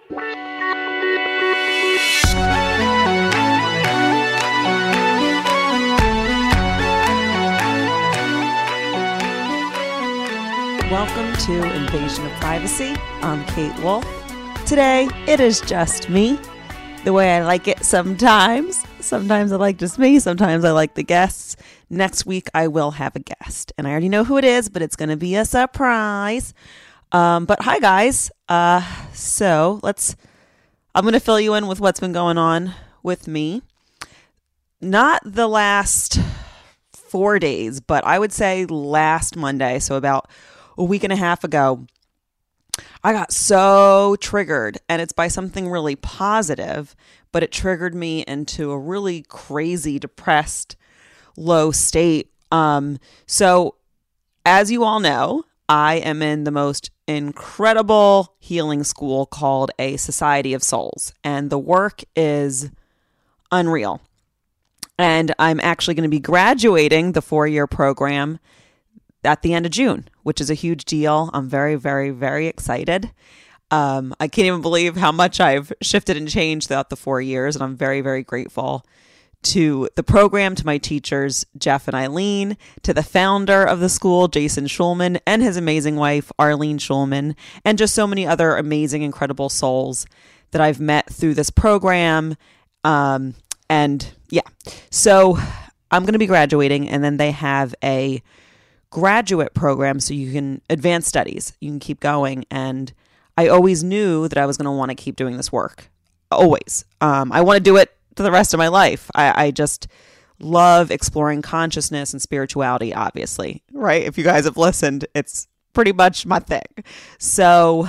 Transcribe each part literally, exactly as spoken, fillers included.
Welcome to Invasion of Privacy. I'm Kate Wolf. Today, it is just me, the way I like it sometimes. Sometimes I like just me, sometimes I like the guests. Next week, I will have a guest, and I already know who it is, but it's going to be a surprise. Um, but hi, guys. Uh, so let's, I'm going to fill you in with what's been going on with me. Not the last four days, but I would say last Monday, so about a week and a half ago, I got so triggered, and it's by something really positive, but it triggered me into a really crazy, depressed, low state. Um, so as you all know, I am in the most incredible healing school called a Society of Souls, and the work is unreal. And I'm actually going to be graduating the four-year program at the end of June, which is a huge deal. I'm very, very, very excited. Um, I can't even believe how much I've shifted and changed throughout the four years. And I'm very, very grateful to the program, to my teachers, Jeff and Eileen, to the founder of the school, Jason Schulman, and his amazing wife, Arlene Schulman, and just so many other amazing, incredible souls that I've met through this program. Um, and yeah, so I'm going to be graduating, and then they have a graduate program so you can advance studies. You can keep going. And I always knew that I was going to want to keep doing this work. Always. Um, I want to do it to the rest of my life. I, I just love exploring consciousness and spirituality, obviously, right? If you guys have listened, it's pretty much my thing. So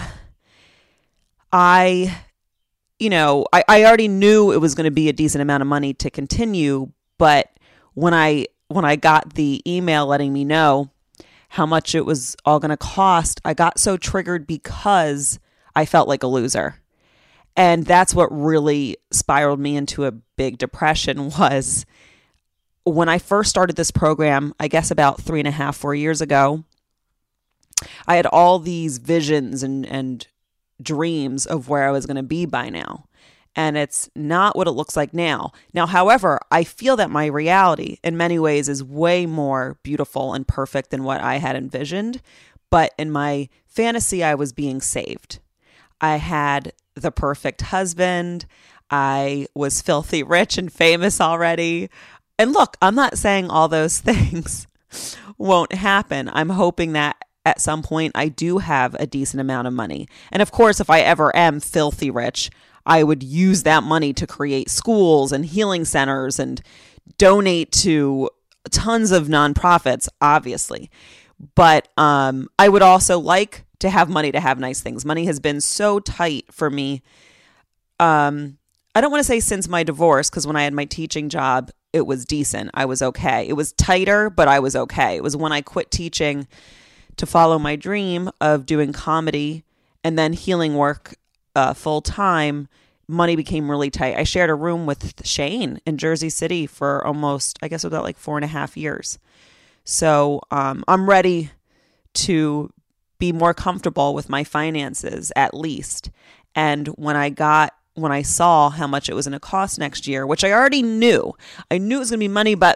I, you know, I, I already knew it was going to be a decent amount of money to continue. But when I when I got the email letting me know how much it was all going to cost, I got so triggered because I felt like a loser. And that's what really spiraled me into a big depression. Was when I first started this program, I guess about three and a half, four years ago, I had all these visions and, and dreams of where I was going to be by now. And it's not what it looks like now. Now, however, I feel that my reality in many ways is way more beautiful and perfect than what I had envisioned. But in my fantasy, I was being saved. I had the perfect husband. I was filthy rich and famous already. And look, I'm not saying all those things won't happen. I'm hoping that at some point I do have a decent amount of money. And of course, if I ever am filthy rich, I would use that money to create schools and healing centers and donate to tons of nonprofits, obviously. But um, I would also like to have money to have nice things. Money has been so tight for me. Um, I don't want to say since my divorce, because when I had my teaching job, it was decent. I was okay. It was tighter, but I was okay. It was when I quit teaching to follow my dream of doing comedy and then healing work Uh, full time, money became really tight. I shared a room with Shane in Jersey City for almost, I guess about like four and a half years. So um, I'm ready to be more comfortable with my finances at least. And when I got, when I saw how much it was going to cost next year, which I already knew, I knew it was going to be money, but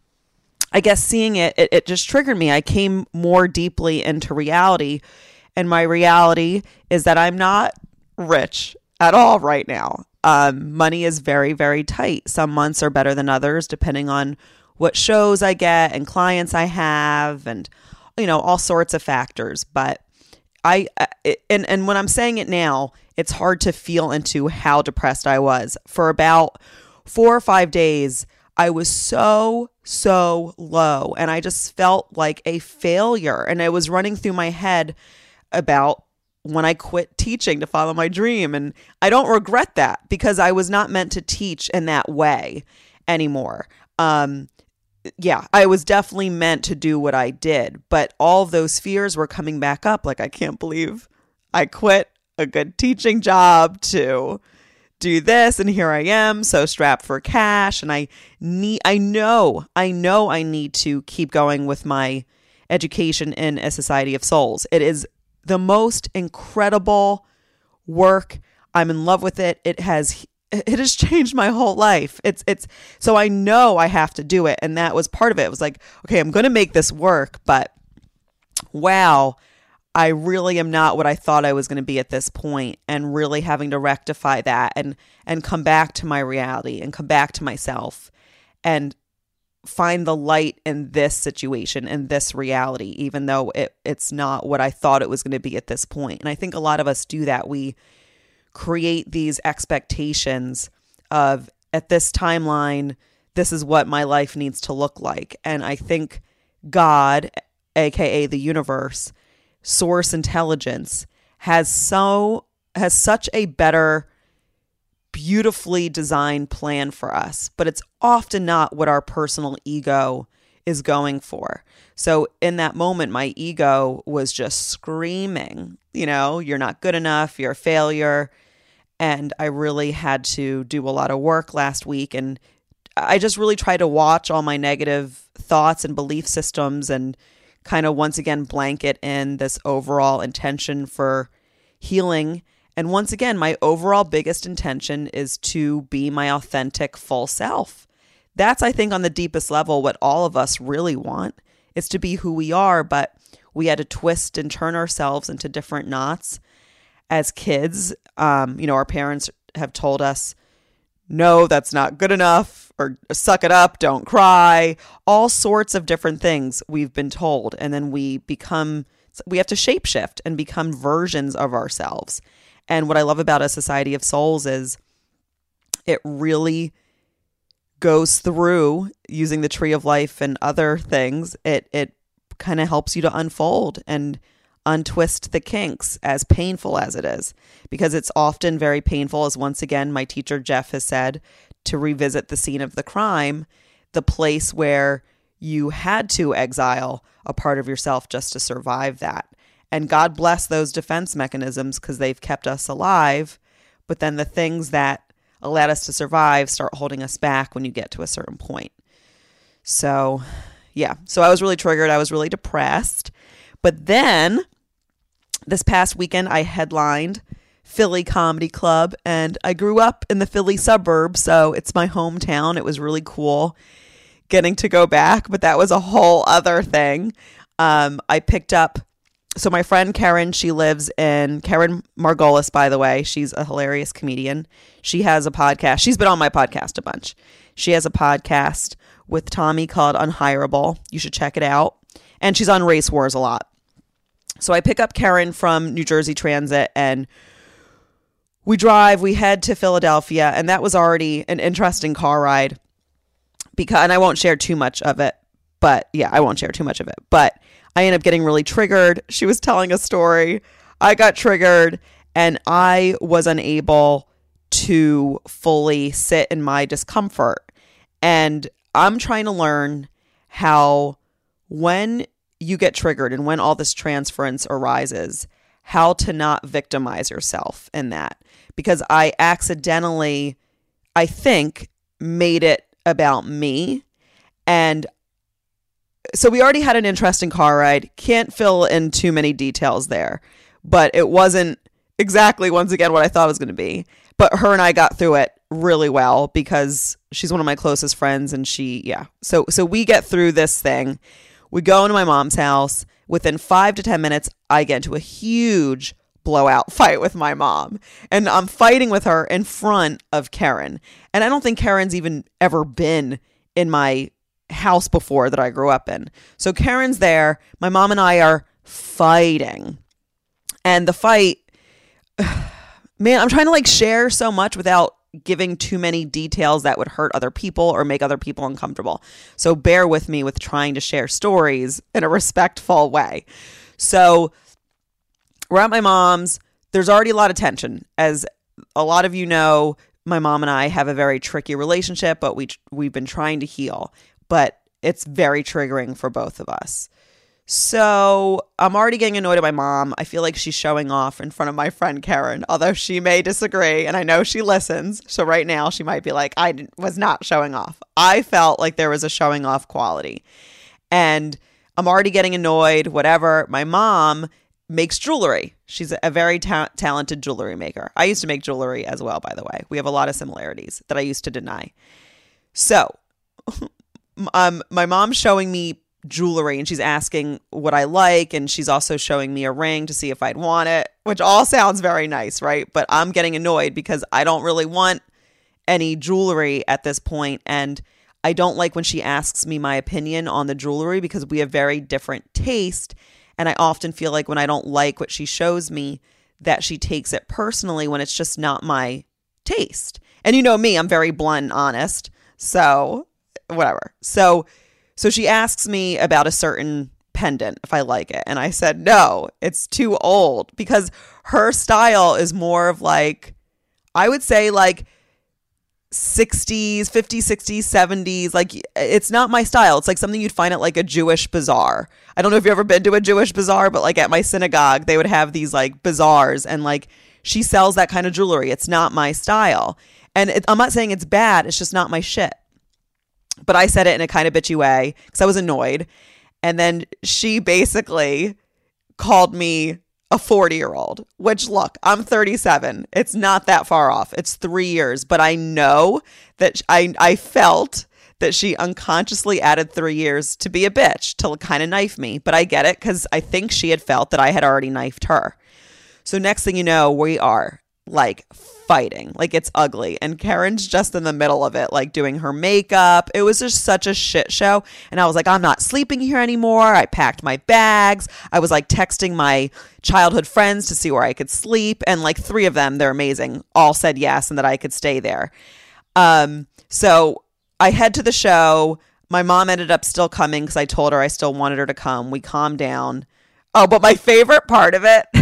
I guess seeing it, it, it just triggered me. I came more deeply into reality, and my reality is that I'm not rich at all right now. Um, money is very, very tight. Some months are better than others, depending on what shows I get and clients I have, and you know, all sorts of factors. But I, and and when I'm saying it now, it's hard to feel into how depressed I was. For about four or five days, I was so, so low, and I just felt like a failure. And it was running through my head about when I quit teaching to follow my dream. And I don't regret that, because I was not meant to teach in that way anymore. Um, yeah, I was definitely meant to do what I did, but all of those fears were coming back up. Like, I can't believe I quit a good teaching job to do this, and here I am, so strapped for cash. And I need, I know, I know I need to keep going with my education in a Society of Souls. It is the most incredible work I'm in love with it. It has it has changed my whole life. It's it's so I know I have to do it, and that was part of it. It was like, okay, I'm going to make this work, but wow, I really am not what I thought I was going to be at this point, and really having to rectify that and and come back to my reality and come back to myself and find the light in this situation and this reality, even though it it's not what I thought it was going to be at this point. And I think a lot of us do that. We create these expectations of, at this timeline, this is what my life needs to look like. And I think God, aka the universe, source intelligence, has so has such a better, beautifully designed plan for us, but it's often not what our personal ego is going for. So in that moment, my ego was just screaming, you know, you're not good enough, you're a failure. And I really had to do a lot of work last week. And I just really tried to watch all my negative thoughts and belief systems and kind of once again blanket in this overall intention for healing. And once again, my overall biggest intention is to be my authentic full self. That's, I think, on the deepest level, what all of us really want, is to be who we are. But we had to twist and turn ourselves into different knots as kids. Um, you know, our parents have told us, no, that's not good enough, or suck it up, don't cry, all sorts of different things we've been told. And then we become, we have to shapeshift and become versions of ourselves. And what I love about A Society of Souls is it really goes through, using the Tree of Life and other things, it it kind of helps you to unfold and untwist the kinks, as painful as it is. Because it's often very painful, as once again my teacher Jeff has said, to revisit the scene of the crime, the place where you had to exile a part of yourself just to survive that. And God bless those defense mechanisms, because they've kept us alive. But then the things that allowed us to survive start holding us back when you get to a certain point. So, yeah. So I was really triggered. I was really depressed. But then this past weekend, I headlined Philly Comedy Club. And I grew up in the Philly suburbs, so it's my hometown. It was really cool getting to go back. But that was a whole other thing. Um, I picked up... So my friend Karen, she lives in, Karen Margolis, by the way, she's a hilarious comedian. She has a podcast. She's been on my podcast a bunch. She has a podcast with Tommy called Unhireable. You should check it out. And she's on Race Wars a lot. So I pick up Karen from New Jersey Transit, and we drive, we head to Philadelphia, and that was already an interesting car ride. Because, and I won't share too much of it, but yeah, I won't share too much of it. But I ended up getting really triggered. She was telling a story. I got triggered, and I was unable to fully sit in my discomfort. And I'm trying to learn how, when you get triggered and when all this transference arises, how to not victimize yourself in that. Because I accidentally, I think, made it about me. And so we already had an interesting car ride. Can't fill in too many details there, but it wasn't exactly, once again, what I thought it was going to be. But her and I got through it really well, because she's one of my closest friends, and she, yeah. So, so we get through this thing. We go into my mom's house. Within five to ten minutes, I get into a huge blowout fight with my mom, and I'm fighting with her in front of Karen. And I don't think Karen's even ever been in my house before that I grew up in. So Karen's there. My mom and I are fighting. And the fight, man, I'm trying to like share so much without giving too many details that would hurt other people or make other people uncomfortable. So bear with me with trying to share stories in a respectful way. So we're at my mom's. There's already a lot of tension. As a lot of you know, my mom and I have a very tricky relationship, but we, we've been trying to heal. But it's very triggering for both of us. So I'm already getting annoyed at my mom. I feel like she's showing off in front of my friend Karen, although she may disagree, and I know she listens. So right now she might be like, I was not showing off. I felt like there was a showing off quality. And I'm already getting annoyed, whatever. My mom makes jewelry. She's a, a very ta- talented jewelry maker. I used to make jewelry as well, by the way. We have a lot of similarities that I used to deny. So, um, my mom's showing me jewelry and she's asking what I like, and she's also showing me a ring to see if I'd want it, which all sounds very nice, right? But I'm getting annoyed because I don't really want any jewelry at this point, and I don't like when she asks me my opinion on the jewelry because we have very different taste, and I often feel like when I don't like what she shows me that she takes it personally when it's just not my taste. And you know me, I'm very blunt and honest, so whatever. So So she asks me about a certain pendant, if I like it. And I said, no, it's too old, because her style is more of like, I would say like sixties, fifties, sixties, seventies. Like, it's not my style. It's like something you'd find at like a Jewish bazaar. I don't know if you've ever been to a Jewish bazaar, but like at my synagogue, they would have these like bazaars, and like she sells that kind of jewelry. It's not my style. And it, I'm not saying it's bad. It's just not my shit. But I said it in a kind of bitchy way because I was annoyed. And then she basically called me a forty-year-old, which, look, I'm thirty-seven. It's not that far off. It's three years. But I know that I, I felt that she unconsciously added three years to be a bitch, to kind of knife me. But I get it because I think she had felt that I had already knifed her. So next thing you know, we are like fighting, like it's ugly, and Karen's just in the middle of it, like doing her makeup. It was just such a shit show, and I was like, I'm not sleeping here anymore. I packed my bags. I was like texting my childhood friends to see where I could sleep, and like three of them, they're amazing, all said yes and that I could stay there. Um so I head to the show. My mom ended up still coming because I told her I still wanted her to come. We calmed down. Oh, but my favorite part of it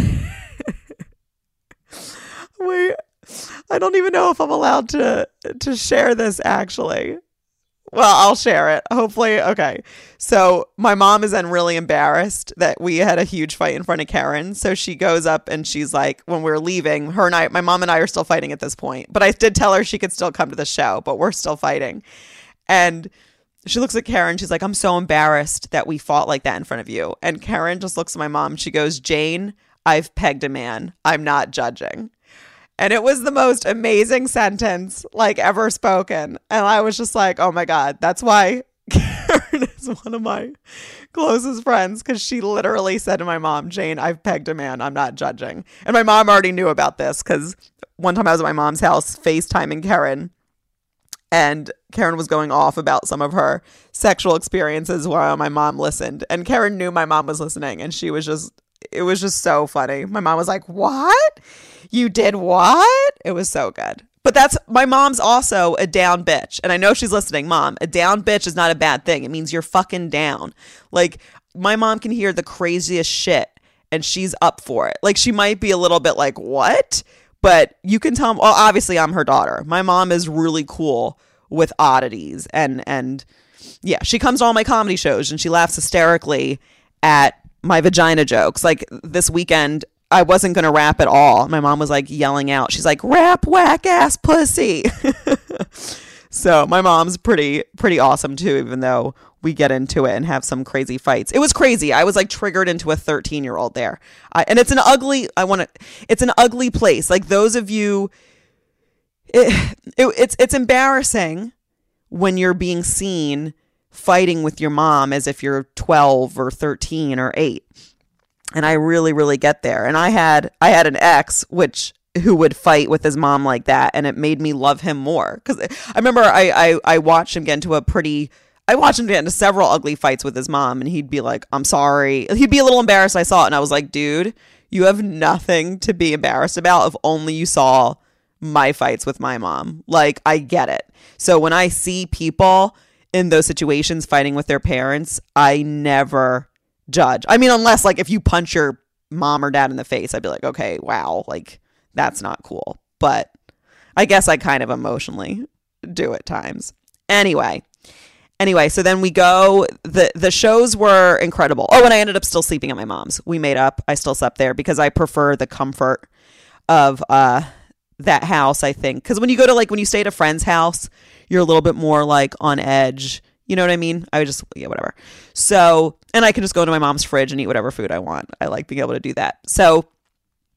Wait, I don't even know if I'm allowed to to share this, actually. Well, I'll share it. Hopefully. Okay. So my mom is then really embarrassed that we had a huge fight in front of Karen. So she goes up and she's like, when we're leaving, her and I, my mom and I are still fighting at this point. But I did tell her she could still come to the show, but we're still fighting. And she looks at Karen. She's like, I'm so embarrassed that we fought like that in front of you. And Karen just looks at my mom. She goes, Jane, I've pegged a man. I'm not judging. And it was the most amazing sentence like ever spoken. And I was just like, oh my God, that's why Karen is one of my closest friends, because she literally said to my mom, Jane, I've pegged a man. I'm not judging. And my mom already knew about this because one time I was at my mom's house FaceTiming Karen, and Karen was going off about some of her sexual experiences while my mom listened. And Karen knew my mom was listening, and she was just, it was just so funny. My mom was like, what? You did what? It was so good. But that's, my mom's also a down bitch. And I know she's listening. Mom, a down bitch is not a bad thing. It means you're fucking down. Like, my mom can hear the craziest shit and she's up for it. Like, she might be a little bit like, what? But you can tell, well, obviously I'm her daughter. My mom is really cool with oddities. And, and yeah, she comes to all my comedy shows and she laughs hysterically at my vagina jokes. Like this weekend, I wasn't going to rap at all. My mom was like yelling out. She's like, rap whack ass pussy. So my mom's pretty, pretty awesome too, even though we get into it and have some crazy fights. It was crazy. I was like triggered into a thirteen year old there. I, and it's an ugly, I want to, it's an ugly place. Like those of you, it, it, it's, it's embarrassing when you're being seen fighting with your mom as if you're twelve or thirteen or eight. And I really, really get there. And I had, I had an ex, which, who would fight with his mom like that. And it made me love him more. Cause I remember I, I, I watched him get into a pretty, I watched him get into several ugly fights with his mom, and he'd be like, I'm sorry. He'd be a little embarrassed I saw it. And I was like, dude, you have nothing to be embarrassed about if only you saw my fights with my mom. Like, I get it. So when I see people in those situations fighting with their parents, I never judge. I mean, unless like if you punch your mom or dad in the face, I'd be like, okay, wow, like that's not cool. But I guess I kind of emotionally do at times. Anyway, anyway, so then we go, the, the shows were incredible. Oh, and I ended up still sleeping at my mom's. We made up. I still slept there because I prefer the comfort of uh, that house, I think. Because when you go to like, when you stay at a friend's house, you're a little bit more like on edge. You know what I mean? I would just, yeah, whatever. So, and I can just go to my mom's fridge and eat whatever food I want. I like being able to do that. So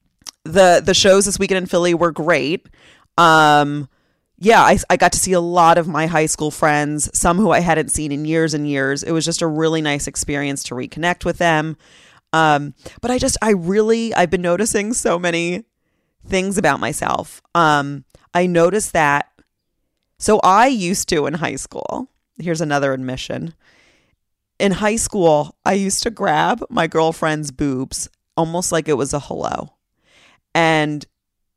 the the shows this weekend in Philly were great. Um, yeah, I, I got to see a lot of my high school friends, some who I hadn't seen in years and years. It was just a really nice experience to reconnect with them. Um, but I just, I really, I've been noticing so many things about myself. Um, I noticed that. So I used to in high school, here's another admission. In high school, I used to grab my girlfriend's boobs almost like it was a hello. And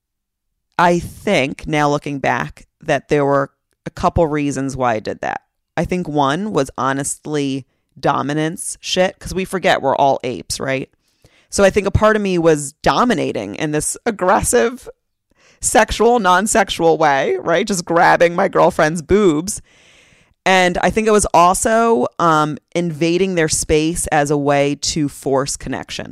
I think now looking back that there were a couple reasons why I did that. I think one was honestly dominance shit, because we forget we're all apes, right? So I think a part of me was dominating in this aggressive, sexual, non-sexual way, right? Just grabbing my girlfriend's boobs. And I think it was also um, invading their space as a way to force connection.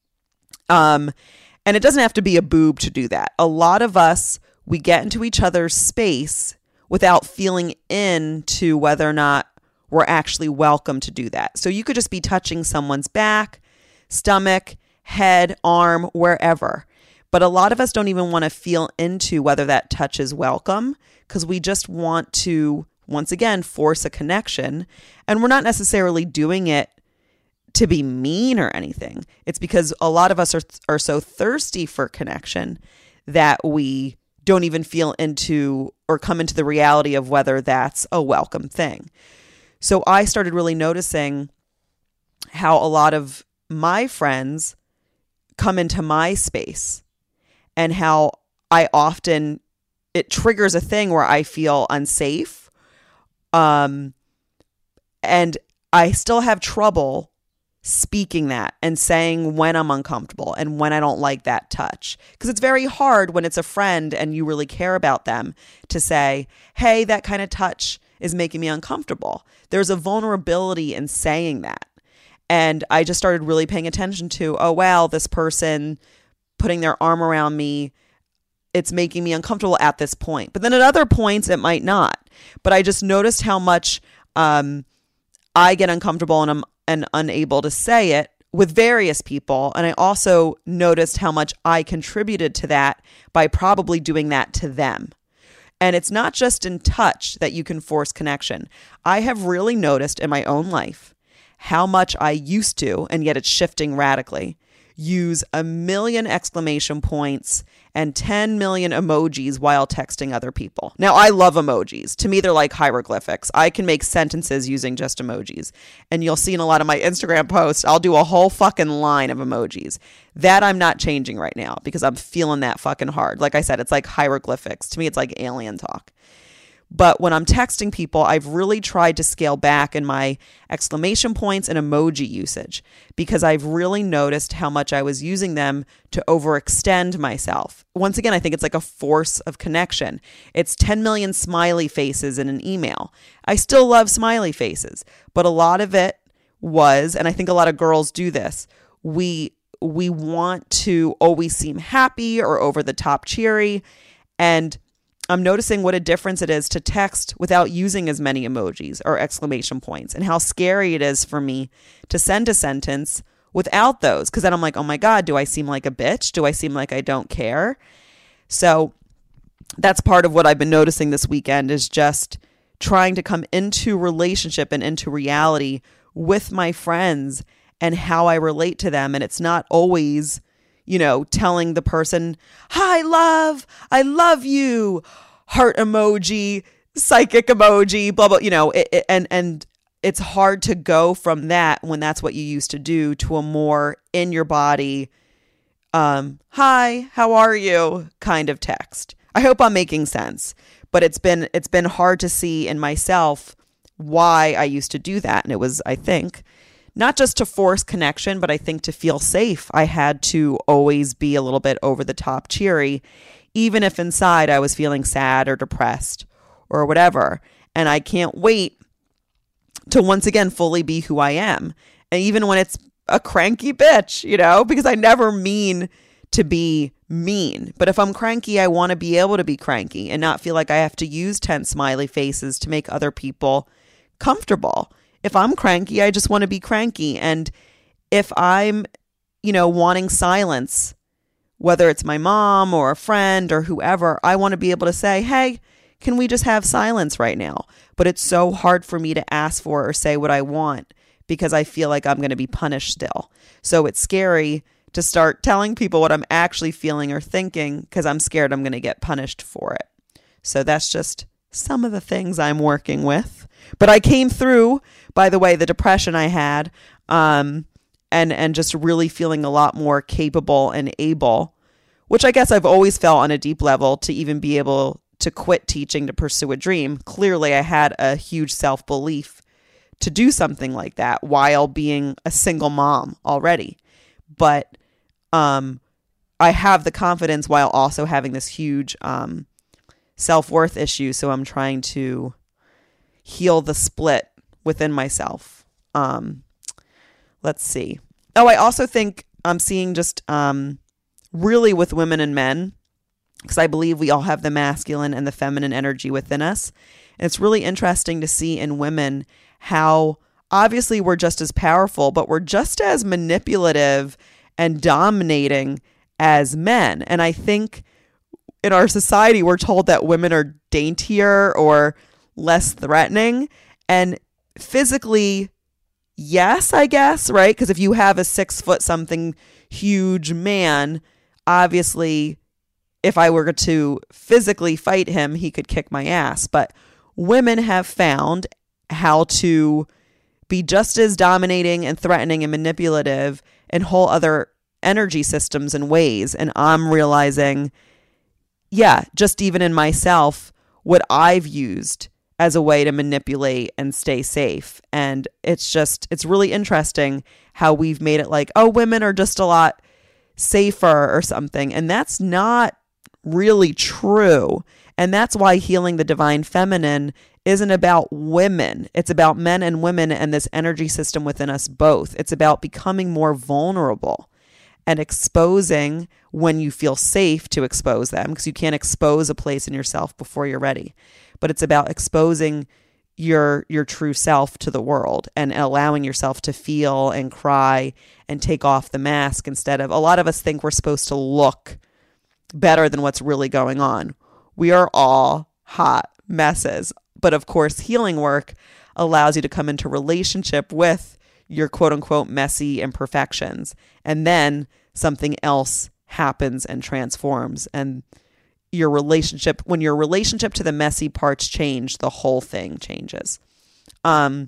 Um, and it doesn't have to be a boob to do that. A lot of us, we get into each other's space without feeling into whether or not we're actually welcome to do that. So you could just be touching someone's back, stomach, head, arm, wherever. But a lot of us don't even want to feel into whether that touch is welcome, because we just want to, once again, force a connection. And we're not necessarily doing it to be mean or anything. It's because a lot of us are are so thirsty for connection that we don't even feel into or come into the reality of whether that's a welcome thing. So I started really noticing how a lot of my friends come into my space and how I often, it triggers a thing where I feel unsafe. Um, and I still have trouble speaking that and saying when I'm uncomfortable and when I don't like that touch. Because it's very hard when it's a friend and you really care about them to say, hey, that kind of touch is making me uncomfortable. There's a vulnerability in saying that. And I just started really paying attention to, oh, wow, this person putting their arm around me, it's making me uncomfortable at this point. But then at other points, it might not. But I just noticed how much um, I get uncomfortable and I'm and unable to say it with various people. And I also noticed how much I contributed to that by probably doing that to them. And it's not just in touch that you can force connection. I have really noticed in my own life how much I used to, and yet it's shifting radically, use a million exclamation points and ten million emojis while texting other people. Now, I love emojis. To me, they're like hieroglyphics. I can make sentences using just emojis. And you'll see in a lot of my Instagram posts, I'll do a whole fucking line of emojis. That I'm not changing right now because I'm feeling that fucking hard. Like I said, it's like hieroglyphics. To me, it's like alien talk. But when I'm texting people, I've really tried to scale back in my exclamation points and emoji usage because I've really noticed how much I was using them to overextend myself. Once again, I think it's like a force of connection. It's ten million smiley faces in an email. I still love smiley faces, but a lot of it was, and I think a lot of girls do this, we we want to always seem happy or over the top cheery, and I'm noticing what a difference it is to text without using as many emojis or exclamation points and how scary it is for me to send a sentence without those. Because then I'm like, oh my God, do I seem like a bitch? Do I seem like I don't care? So that's part of what I've been noticing this weekend is just trying to come into relationship and into reality with my friends and how I relate to them. And it's not always, you know, telling the person, hi, love, I love you, heart emoji, psychic emoji, blah, blah, you know, it, it, and, and it's hard to go from that when that's what you used to do to a more in your body, um, hi, how are you kind of text. I hope I'm making sense, but it's been, it's been hard to see in myself why I used to do that. And it was, I think, not just to force connection, but I think to feel safe, I had to always be a little bit over the top cheery, even if inside I was feeling sad or depressed or whatever. And I can't wait to once again fully be who I am. And even when it's a cranky bitch, you know, because I never mean to be mean. But if I'm cranky, I want to be able to be cranky and not feel like I have to use ten smiley faces to make other people comfortable. If I'm cranky, I just want to be cranky. And if I'm, you know, wanting silence whether it's my mom or a friend or whoever, I want to be able to say, hey, can we just have silence right now? But it's so hard for me to ask for or say what I want because I feel like I'm going to be punished still. So it's scary to start telling people what I'm actually feeling or thinking because I'm scared I'm going to get punished for it. So that's just some of the things I'm working with. But I came through, by the way, the depression I had, um, and, and just really feeling a lot more capable and able, which I guess I've always felt on a deep level to even be able to quit teaching to pursue a dream. Clearly, I had a huge self-belief to do something like that while being a single mom already. But um, I have the confidence while also having this huge um, self-worth issue. So I'm trying to heal the split within myself. Um, let's see. Oh, I also think I'm seeing just um, really with women and men, because I believe we all have the masculine and the feminine energy within us. And it's really interesting to see in women how obviously we're just as powerful, but we're just as manipulative and dominating as men. And I think in our society, we're told that women are daintier or less threatening. And physically, yes, I guess, right? Because if you have a six foot something huge man, obviously, if I were to physically fight him, he could kick my ass. But women have found how to be just as dominating and threatening and manipulative in whole other energy systems and ways. And I'm realizing, yeah, just even in myself, what I've used as a way to manipulate and stay safe. And it's just, it's really interesting how we've made it like, oh, women are just a lot safer or something. And that's not really true. And that's why healing the divine feminine isn't about women. It's about men and women and this energy system within us both. It's about becoming more vulnerable and exposing when you feel safe to expose them, because you can't expose a place in yourself before you're ready. But it's about exposing your your true self to the world and allowing yourself to feel and cry and take off the mask instead of, a lot of us think we're supposed to look better than what's really going on. We are all hot messes. But of course, healing work allows you to come into relationship with your quote unquote messy imperfections. And then something else happens and transforms. And your relationship, when your relationship to the messy parts change, the whole thing changes. Um,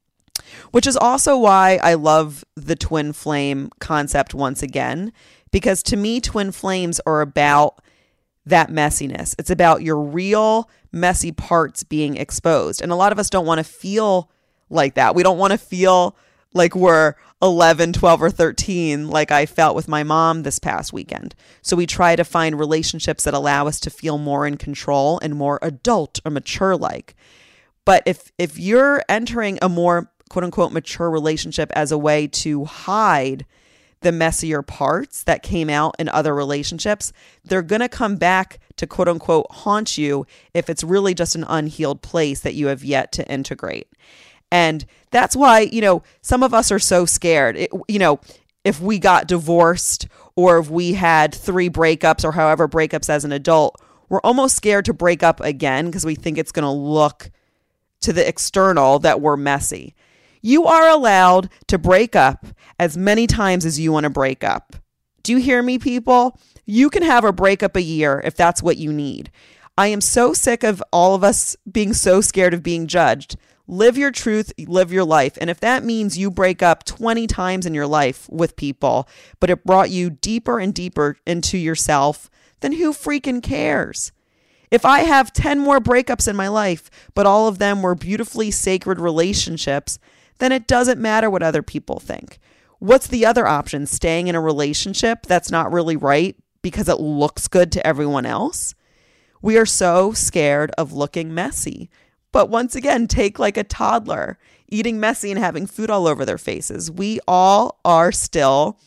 which is also why I love the twin flame concept once again, because to me, twin flames are about that messiness. It's about your real messy parts being exposed. And a lot of us don't want to feel like that. We don't want to feel like we're eleven, twelve, or thirteen, like I felt with my mom this past weekend. So we try to find relationships that allow us to feel more in control and more adult or mature like. But if if you're entering a more quote unquote mature relationship as a way to hide the messier parts that came out in other relationships, they're going to come back to quote unquote haunt you if it's really just an unhealed place that you have yet to integrate. And that's why, you know, some of us are so scared. It, you know, if we got divorced or if we had three breakups or however breakups as an adult, we're almost scared to break up again because we think it's going to look to the external that we're messy. You are allowed to break up as many times as you want to break up. Do you hear me, people? You can have a breakup a year if that's what you need. I am so sick of all of us being so scared of being judged. Live your truth, live your life. And if that means you break up twenty times in your life with people, but it brought you deeper and deeper into yourself, then who freaking cares? If I have ten more breakups in my life, but all of them were beautifully sacred relationships, then it doesn't matter what other people think. What's the other option? Staying in a relationship that's not really right because it looks good to everyone else? We are so scared of looking messy. But once again, take like a toddler eating messy and having food all over their faces. We all are still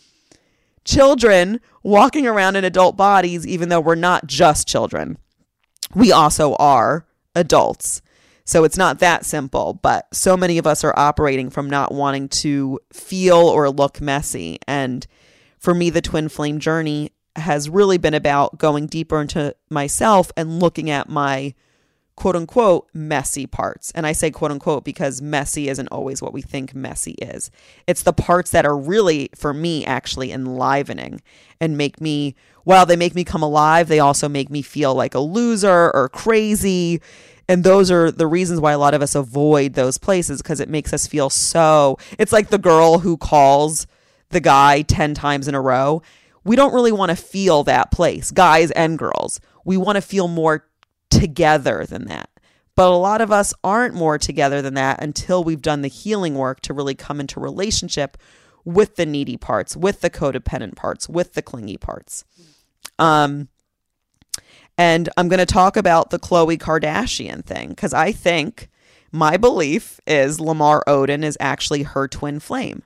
children walking around in adult bodies, even though we're not just children. We also are adults. So it's not that simple, but so many of us are operating from not wanting to feel or look messy. And for me, the twin flame journey has really been about going deeper into myself and looking at my quote unquote messy parts. And I say quote unquote because messy isn't always what we think messy is. It's the parts that are really, for me, actually enlivening and make me, while they make me come alive, they also make me feel like a loser or crazy. And those are the reasons why a lot of us avoid those places, because it makes us feel so, it's like the girl who calls the guy ten times in a row. We don't really want to feel that place, guys and girls. We want to feel more together than that. But a lot of us aren't more together than that until we've done the healing work to really come into relationship with the needy parts, with the codependent parts, with the clingy parts. Um, and I'm going to talk about the Khloe Kardashian thing, because I think my belief is Lamar Odom is actually her twin flame.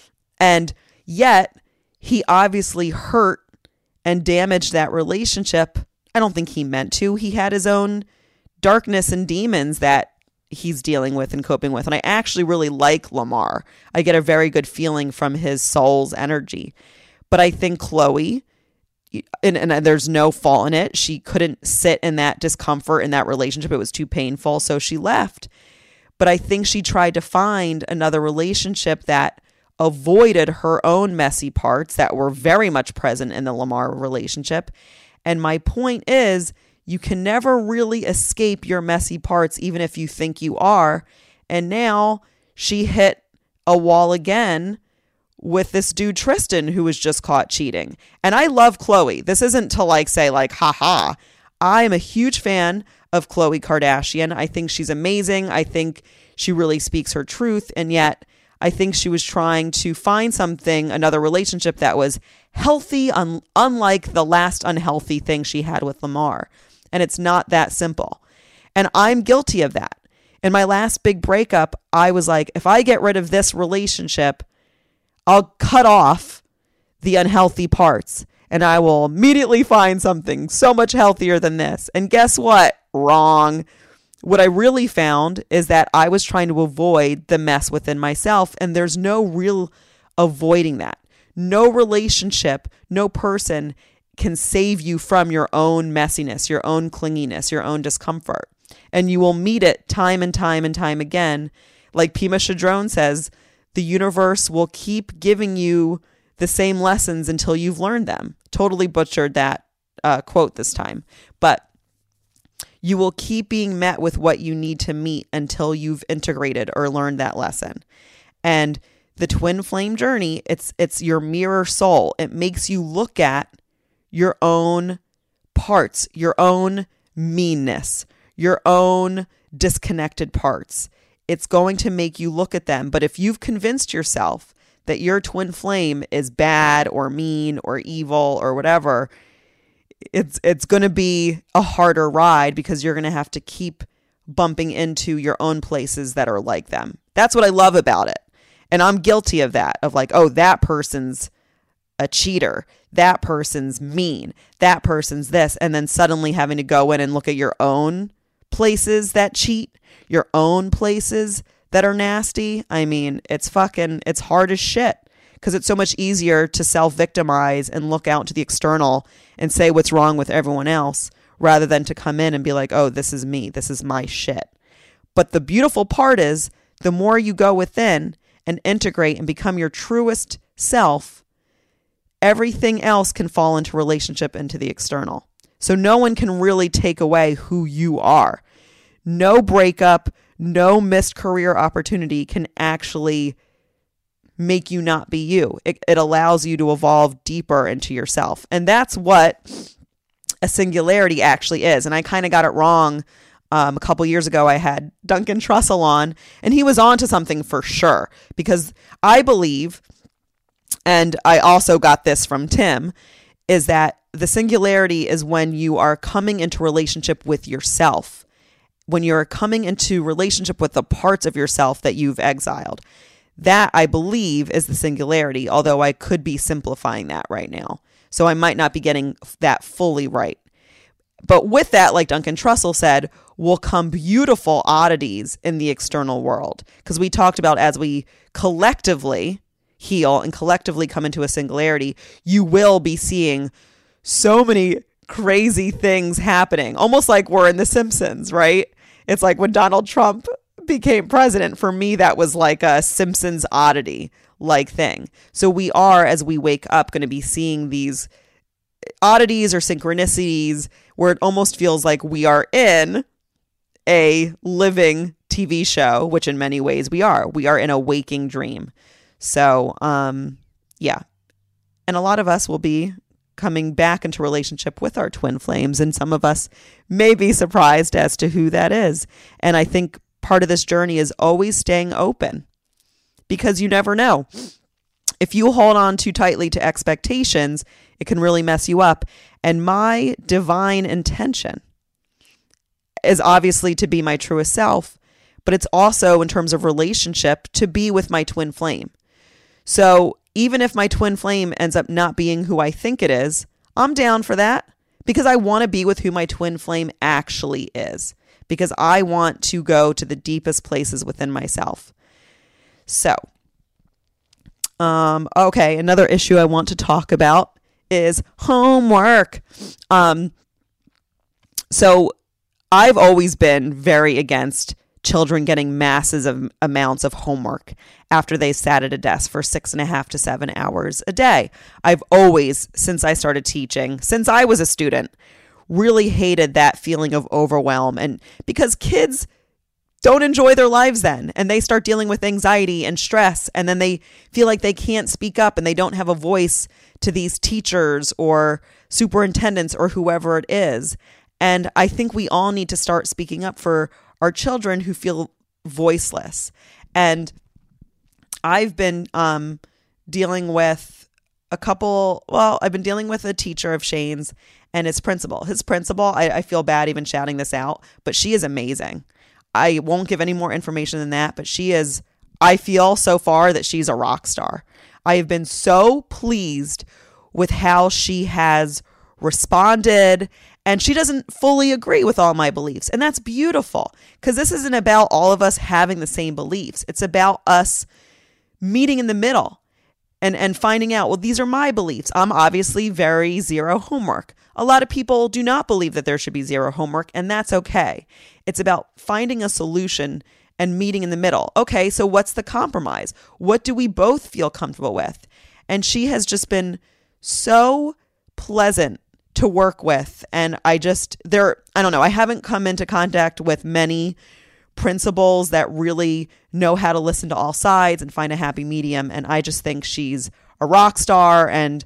And yet he obviously hurt and damaged that relationship. I don't think he meant to. He had his own darkness and demons that he's dealing with and coping with. And I actually really like Lamar. I get a very good feeling from his soul's energy. But I think Khloe, and, and there's no fault in it, she couldn't sit in that discomfort in that relationship. It was too painful, so she left. But I think she tried to find another relationship that avoided her own messy parts that were very much present in the Lamar relationship. And my point is, you can never really escape your messy parts, even if you think you are. And now she hit a wall again with this dude, Tristan, who was just caught cheating. And I love Khloe. This isn't to like say like, haha. I'm a huge fan of Khloe Kardashian. I think she's amazing. I think she really speaks her truth. And yet I think she was trying to find something, another relationship that was healthy, un- unlike the last unhealthy thing she had with Lamar. And it's not that simple. And I'm guilty of that. In my last big breakup, I was like, if I get rid of this relationship, I'll cut off the unhealthy parts and I will immediately find something so much healthier than this. And guess what? Wrong. What I really found is that I was trying to avoid the mess within myself, and there's no real avoiding that. No relationship, no person can save you from your own messiness, your own clinginess, your own discomfort. And you will meet it time and time and time again. Like Pema Chadron says, the universe will keep giving you the same lessons until you've learned them. Totally butchered that uh, quote this time. But you will keep being met with what you need to meet until you've integrated or learned that lesson. And the twin flame journey, it's it's your mirror soul. It makes you look at your own parts, your own meanness, your own disconnected parts. It's going to make you look at them. But if you've convinced yourself that your twin flame is bad or mean or evil or whatever, it's it's going to be a harder ride, because you're going to have to keep bumping into your own places that are like them. That's what I love about it. And I'm guilty of that, of like, oh, that person's a cheater. That person's mean. That person's this. And then suddenly having to go in and look at your own places that cheat, your own places that are nasty. I mean, it's fucking, it's hard as shit, because it's so much easier to self-victimize and look out to the external and say what's wrong with everyone else, rather than to come in and be like, oh, this is me. This is my shit. But the beautiful part is, the more you go within and integrate and become your truest self, everything else can fall into relationship into the external. So no one can really take away who you are. No breakup, no missed career opportunity can actually make you not be you. It, it allows you to evolve deeper into yourself. And that's what a singularity actually is. And I kind of got it wrong. Um, a couple years ago, I had Duncan Trussell on, and he was on to something for sure, because I believe, and I also got this from Tim, is that the singularity is when you are coming into relationship with yourself, when you're coming into relationship with the parts of yourself that you've exiled. That, I believe, is the singularity, although I could be simplifying that right now. So I might not be getting that fully right. But with that, like Duncan Trussell said, will come beautiful oddities in the external world. Because we talked about, as we collectively heal and collectively come into a singularity, you will be seeing so many crazy things happening, almost like we're in The Simpsons, right? It's like when Donald Trump became president, for me, that was like a Simpsons oddity like thing. So we are, as we wake up, going to be seeing these oddities or synchronicities where it almost feels like we are in a living T V show, which in many ways we are. We are in a waking dream. So, um, yeah. And a lot of us will be coming back into relationship with our twin flames, and some of us may be surprised as to who that is. And I think part of this journey is always staying open, because you never know. If you hold on too tightly to expectations, it can really mess you up. And my divine intention is obviously to be my truest self, but it's also, in terms of relationship, to be with my twin flame. So even if my twin flame ends up not being who I think it is, I'm down for that, because I want to be with who my twin flame actually is, because I want to go to the deepest places within myself. So, um, okay, another issue I want to talk about is homework. Um, so I've always been very against children getting masses of amounts of homework after they sat at a desk for six and a half to seven hours a day. I've always, since I started teaching, since I was a student, really hated that feeling of overwhelm. And because kids don't enjoy their lives then, and they start dealing with anxiety and stress, and then they feel like they can't speak up and they don't have a voice to these teachers or superintendents or whoever it is. And I think we all need to start speaking up for our children who feel voiceless. And I've been um, dealing with a couple, well, I've been dealing with a teacher of Shane's and his principal. His principal, I, I feel bad even shouting this out, but she is amazing. I won't give any more information than that, but she is, I feel so far that she's a rock star. I have been so pleased with how she has responded, and she doesn't fully agree with all my beliefs. And that's beautiful, because this isn't about all of us having the same beliefs. It's about us meeting in the middle and, and finding out, well, these are my beliefs. I'm obviously very zero homework. A lot of people do not believe that there should be zero homework, and that's okay. It's about finding a solution and meeting in the middle. Okay, so what's the compromise? What do we both feel comfortable with? And she has just been so pleasant to work with. And I just, there, I don't know, I haven't come into contact with many principals that really know how to listen to all sides and find a happy medium. And I just think she's a rock star. And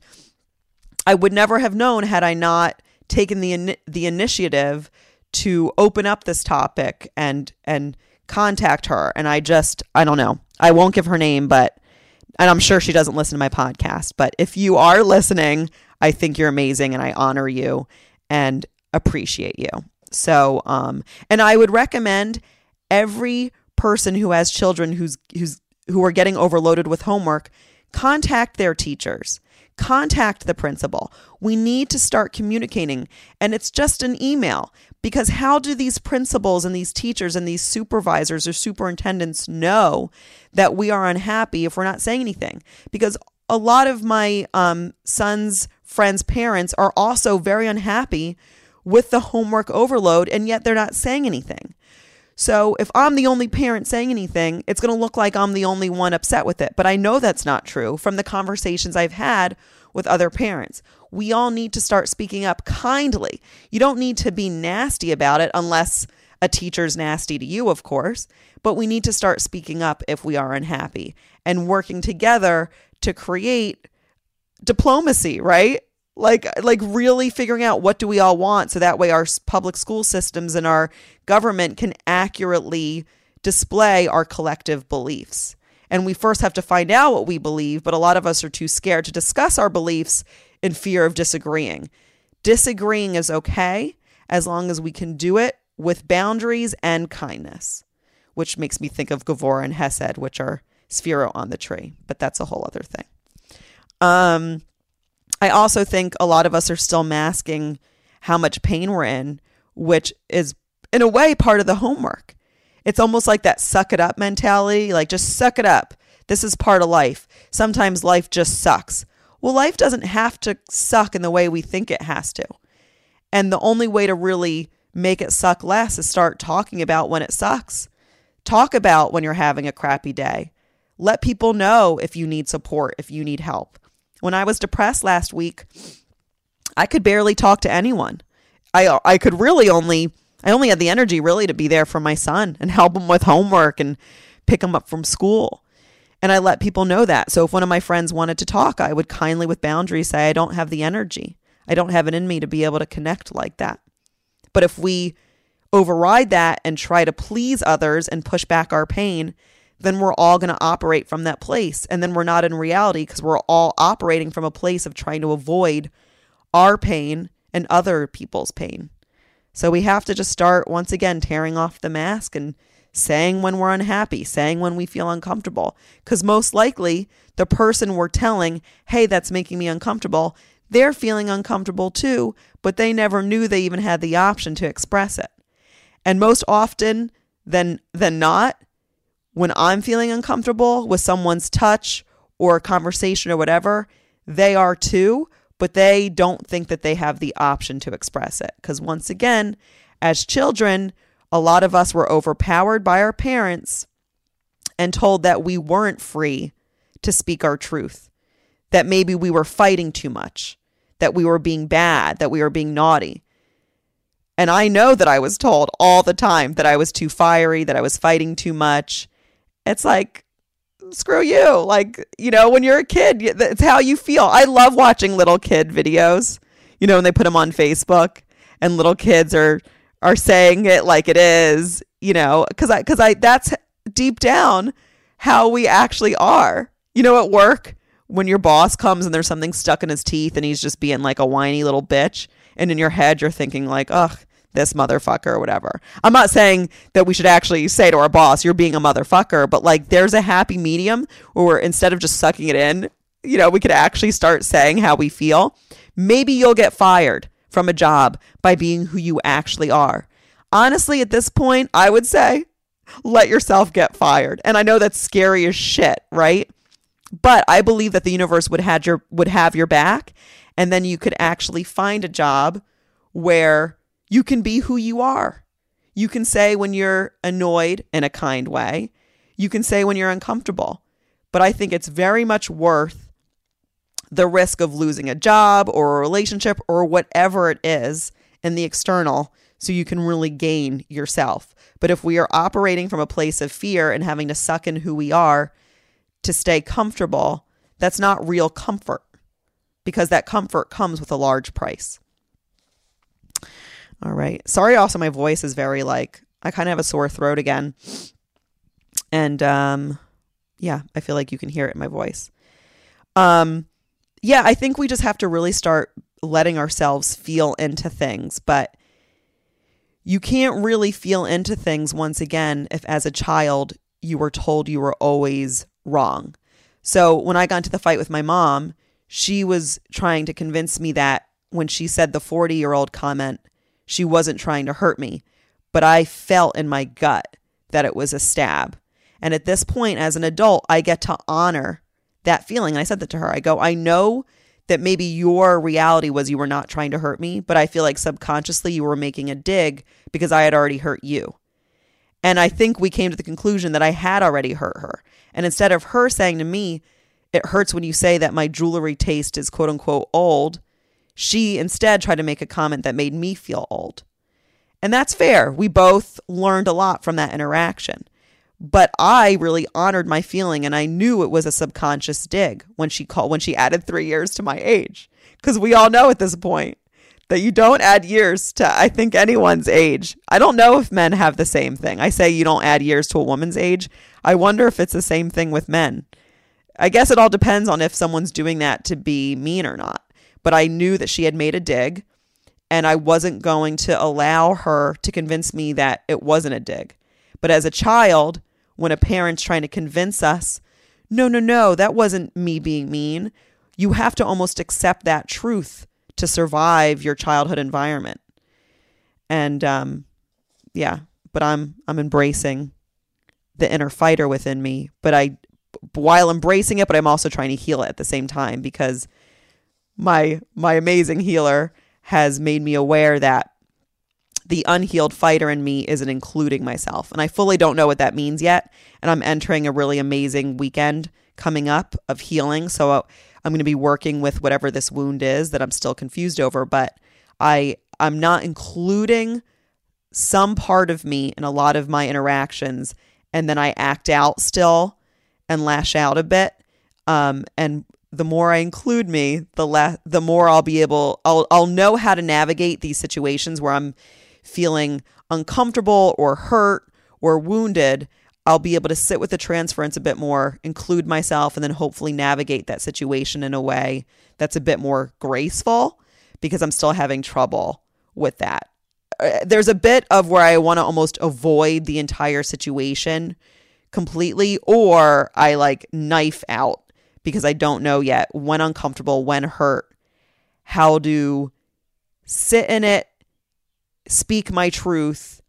I would never have known had I not taken the the initiative to open up this topic and and contact her. And I just, I don't know, I won't give her name, but, and I'm sure she doesn't listen to my podcast, but if you are listening, I think you're amazing, and I honor you and appreciate you. So, um, and I would recommend every person who has children who's who's who are getting overloaded with homework, contact their teachers, contact the principal. We need to start communicating, and it's just an email, because how do these principals and these teachers and these supervisors or superintendents know that we are unhappy if we're not saying anything? Because a lot of my um, son's friends' parents are also very unhappy with the homework overload, and yet they're not saying anything. So if I'm the only parent saying anything, it's going to look like I'm the only one upset with it. But I know that's not true from the conversations I've had with other parents. We all need to start speaking up kindly. You don't need to be nasty about it unless a teacher's nasty to you, of course. But we need to start speaking up if we are unhappy and working together to create diplomacy, right? Like, like really figuring out what do we all want, so that way our public school systems and our government can accurately display our collective beliefs. And we first have to find out what we believe, but a lot of us are too scared to discuss our beliefs in fear of disagreeing. Disagreeing is okay as long as we can do it with boundaries and kindness, which makes me think of Gevurah and Hesed, which are Sphero on the tree, but that's a whole other thing. Um, I also think a lot of us are still masking how much pain we're in, which is in a way part of the homework. It's almost like that suck it up mentality, like just suck it up. This is part of life. Sometimes life just sucks. Well, life doesn't have to suck in the way we think it has to. And the only way to really make it suck less is start talking about when it sucks. Talk about when you're having a crappy day. Let people know if you need support, if you need help. When I was depressed last week, I could barely talk to anyone. I I could really only, I only had the energy really to be there for my son and help him with homework and pick him up from school. And I let people know that. So if one of my friends wanted to talk, I would kindly, with boundaries, say, I don't have the energy. I don't have it in me to be able to connect like that. But if we override that and try to please others and push back our pain, then we're all going to operate from that place. And then we're not in reality because we're all operating from a place of trying to avoid our pain and other people's pain. So we have to just start, once again, tearing off the mask and saying when we're unhappy, saying when we feel uncomfortable. Because most likely the person we're telling, hey, that's making me uncomfortable, they're feeling uncomfortable too, but they never knew they even had the option to express it. And most often than than not, when I'm feeling uncomfortable with someone's touch or conversation or whatever, they are too, but they don't think that they have the option to express it. Because once again, as children, a lot of us were overpowered by our parents and told that we weren't free to speak our truth, that maybe we were fighting too much, that we were being bad, that we were being naughty. And I know that I was told all the time that I was too fiery, that I was fighting too much. It's like, screw you. Like, you know, when you're a kid, it's how you feel. I love watching little kid videos, you know, when they put them on Facebook and little kids are are saying it like it is, you know, because I, because I, that's deep down how we actually are. You know, at work, when your boss comes and there's something stuck in his teeth and he's just being like a whiny little bitch, and in your head you're thinking like, ugh, this motherfucker or whatever. I'm not saying that we should actually say to our boss, you're being a motherfucker, but like there's a happy medium where instead of just sucking it in, you know, we could actually start saying how we feel. Maybe you'll get fired from a job by being who you actually are. Honestly, at this point, I would say let yourself get fired. And I know that's scary as shit, right? But I believe that the universe would have your would have your back, and then you could actually find a job where you can be who you are. You can say when you're annoyed in a kind way. You can say when you're uncomfortable. But I think it's very much worth the risk of losing a job or a relationship or whatever it is in the external so you can really gain yourself. But if we are operating from a place of fear and having to suck in who we are to stay comfortable, that's not real comfort, because that comfort comes with a large price. All right. Sorry, also my voice is very like, I kind of have a sore throat again. And um, yeah, I feel like you can hear it in my voice. Um, yeah, I think we just have to really start letting ourselves feel into things. But you can't really feel into things, once again, if as a child you were told you were always wrong. So when I got into the fight with my mom, she was trying to convince me that when she said the forty-year-old comment, she wasn't trying to hurt me. But I felt in my gut that it was a stab. And at this point, as an adult, I get to honor that feeling. And I said that to her. I go, I know that maybe your reality was you were not trying to hurt me, but I feel like subconsciously you were making a dig because I had already hurt you. And I think we came to the conclusion that I had already hurt her. And instead of her saying to me, it hurts when you say that my jewelry taste is quote unquote old, she instead tried to make a comment that made me feel old. And that's fair. We both learned a lot from that interaction. But I really honored my feeling, and I knew it was a subconscious dig when she called, when she added three years to my age. Because we all know at this point that you don't add years to, I think, anyone's age. I don't know if men have the same thing. I say you don't add years to a woman's age. I wonder if it's the same thing with men. I guess it all depends on if someone's doing that to be mean or not. But I knew that she had made a dig, and I wasn't going to allow her to convince me that it wasn't a dig. But as a child, when a parent's trying to convince us, no, no, no, that wasn't me being mean, you have to almost accept that truth to survive your childhood environment. And um, yeah, but I'm I'm embracing the inner fighter within me. But I, while embracing it, but I'm also trying to heal it at the same time, because my my amazing healer has made me aware that the unhealed fighter in me isn't including myself. And I fully don't know what that means yet. And I'm entering a really amazing weekend coming up of healing. So I'm going to be working with whatever this wound is that I'm still confused over. But I, I'm not including some part of me in a lot of my interactions. And then I act out still and lash out a bit. Um, and the more I include me, the less, the more I'll be able, I'll, I'll know how to navigate these situations where I'm feeling uncomfortable or hurt or wounded. I'll be able to sit with the transference a bit more, include myself, and then hopefully navigate that situation in a way that's a bit more graceful, because I'm still having trouble with that. There's a bit of where I want to almost avoid the entire situation completely, or I like knife out because I don't know yet when uncomfortable, when hurt, how to sit in it, speak my truth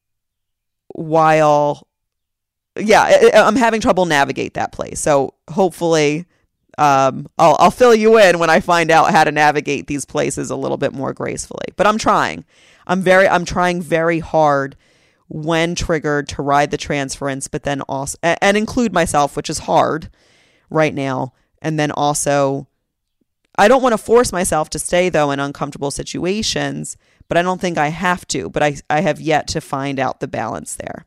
while, yeah, I'm having trouble navigate that place. So hopefully um, I'll, I'll fill you in when I find out how to navigate these places a little bit more gracefully. But I'm trying. I'm very, I'm trying very hard when triggered to ride the transference, but then also, and include myself, which is hard right now. And then also, I don't want to force myself to stay, though, in uncomfortable situations, but I don't think I have to. But I, I have yet to find out the balance there.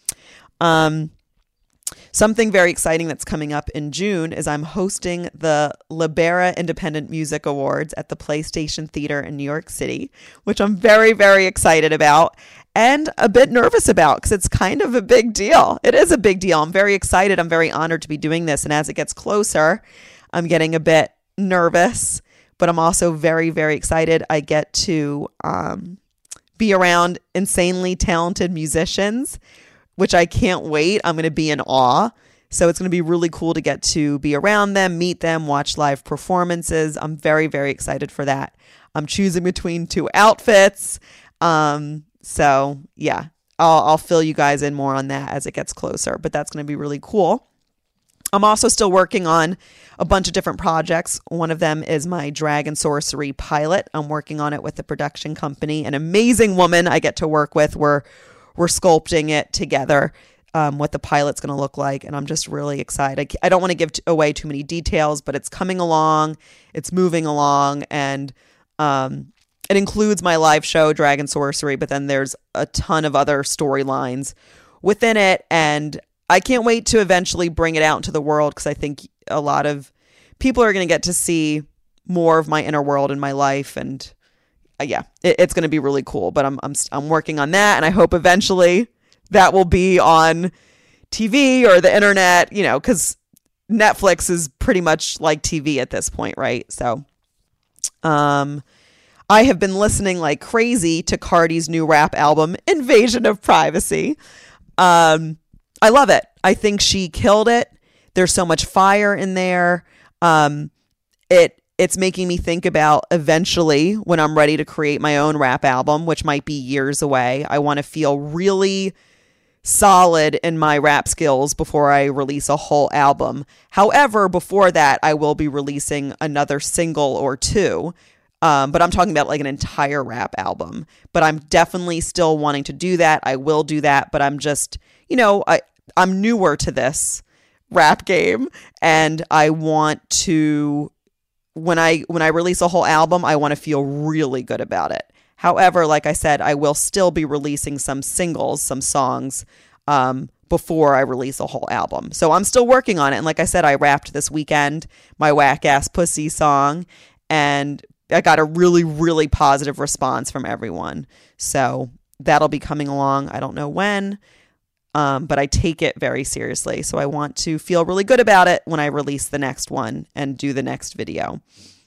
Um, something very exciting that's coming up in June is I'm hosting the Libera Independent Music Awards at the PlayStation Theater in New York City, which I'm very, very excited about and a bit nervous about because it's kind of a big deal. It is a big deal. I'm very excited. I'm very honored to be doing this. And as it gets closer, I'm getting a bit nervous, but I'm also very, very excited. I get to um, be around insanely talented musicians, which I can't wait. I'm going to be in awe. So it's going to be really cool to get to be around them, meet them, watch live performances. I'm very, very excited for that. I'm choosing between two outfits. Um, so yeah, I'll, I'll fill you guys in more on that as it gets closer, but that's going to be really cool. I'm also still working on a bunch of different projects. One of them is my Dragon Sorcery pilot. I'm working on it with the production company, an amazing woman I get to work with. We're We're sculpting it together, um, what the pilot's going to look like. And I'm just really excited. I don't want to give t- away too many details, but it's coming along. It's moving along. And um, it includes my live show, Dragon Sorcery. But then there's a ton of other storylines within it. And I can't wait to eventually bring it out into the world, because I think a lot of people are going to get to see more of my inner world in my life. And Uh, yeah, it, it's going to be really cool, but I'm I'm I'm working on that, and I hope eventually that will be on T V or the internet, you know, because Netflix is pretty much like T V at this point, right? So, um, I have been listening like crazy to Cardi's new rap album, Invasion of Privacy. Um, I love it. I think she killed it. There's so much fire in there. Um, it. It's making me think about eventually when I'm ready to create my own rap album, which might be years away. I want to feel really solid in my rap skills before I release a whole album. However, before that, I will be releasing another single or two. Um, but I'm talking about like an entire rap album. But I'm definitely still wanting to do that. I will do that. But I'm just, you know, I, I'm newer to this rap game. And I want to... When I when I release a whole album, I want to feel really good about it. However, like I said, I will still be releasing some singles, some songs, um, before I release a whole album. So I'm still working on it. And like I said, I rapped this weekend my Whack Ass Pussy song, and I got a really, really positive response from everyone. So that'll be coming along. I don't know when. Um, but I take it very seriously. So I want to feel really good about it when I release the next one and do the next video.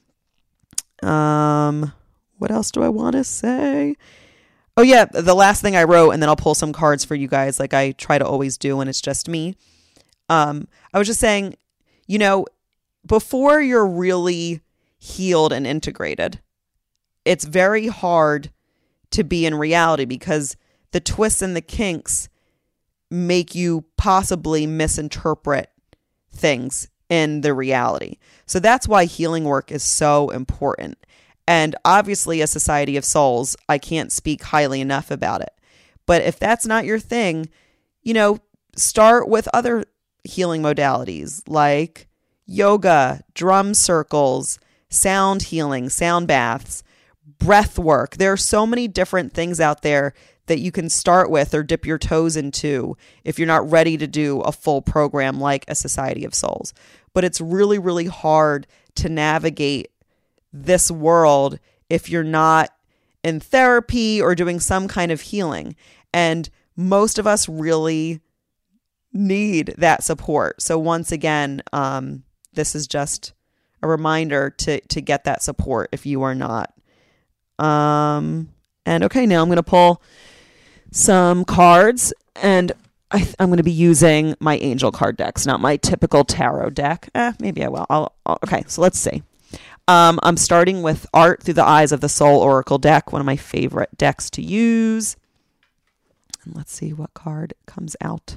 Um, what else do I want to say? Oh, yeah. The last thing I wrote, and then I'll pull some cards for you guys like I try to always do when it's just me. Um, I was just saying, you know, before you're really healed and integrated, it's very hard to be in reality because the twists and the kinks make you possibly misinterpret things in the reality. So that's why healing work is so important. And obviously, as Society of Souls, I can't speak highly enough about it. But if that's not your thing, you know, start with other healing modalities like yoga, drum circles, sound healing, sound baths, breath work. There are so many different things out there that you can start with or dip your toes into if you're not ready to do a full program like a Society of Souls. But it's really, really hard to navigate this world if you're not in therapy or doing some kind of healing. And most of us really need that support. So once again, um, this is just a reminder to to get that support if you are not. Um, and okay, now I'm going to pull some cards, and I, I'm going to be using my angel card decks, not my typical tarot deck. Eh, maybe I will. I'll, I'll, okay, so let's see. Um, I'm starting with Art Through the Eyes of the Soul Oracle deck, one of my favorite decks to use. And let's see what card comes out.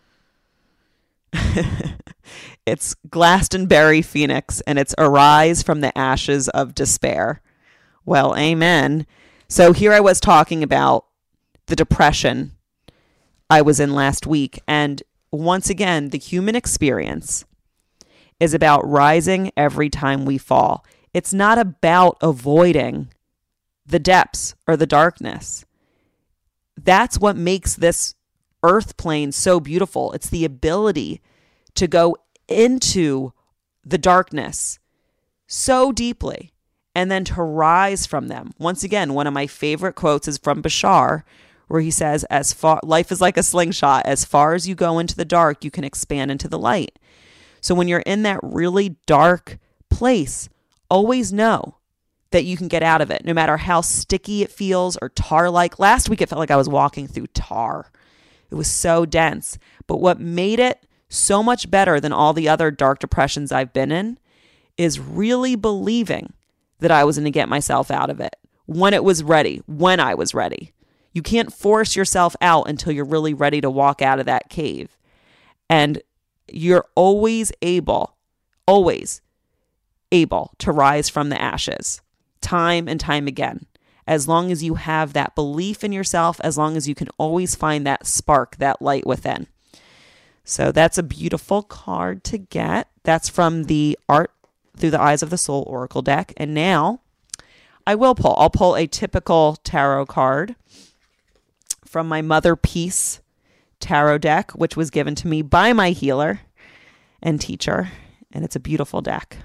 It's Glastonbury Phoenix, and it's Arise from the Ashes of Despair. Well, amen. So here I was talking about the depression I was in last week. And once again, the human experience is about rising every time we fall. It's not about avoiding the depths or the darkness. That's what makes this earth plane so beautiful. It's the ability to go into the darkness so deeply and then to rise from them. Once again, one of my favorite quotes is from Bashar, where he says, "As far life is like a slingshot. As far as you go into the dark, you can expand into the light." So when you're in that really dark place, always know that you can get out of it, no matter how sticky it feels or tar-like. Last week, it felt like I was walking through tar. It was so dense. But what made it so much better than all the other dark depressions I've been in is really believing that I was going to get myself out of it when it was ready, when I was ready. You can't force yourself out until you're really ready to walk out of that cave. And you're always able, always able to rise from the ashes, time and time again. As long as you have that belief in yourself, as long as you can always find that spark, that light within. So that's a beautiful card to get. That's from the Art Through the Eyes of the Soul Oracle deck. And now I will pull. I'll pull a typical tarot card from my Mother Peace tarot deck, which was given to me by my healer and teacher. And it's a beautiful deck.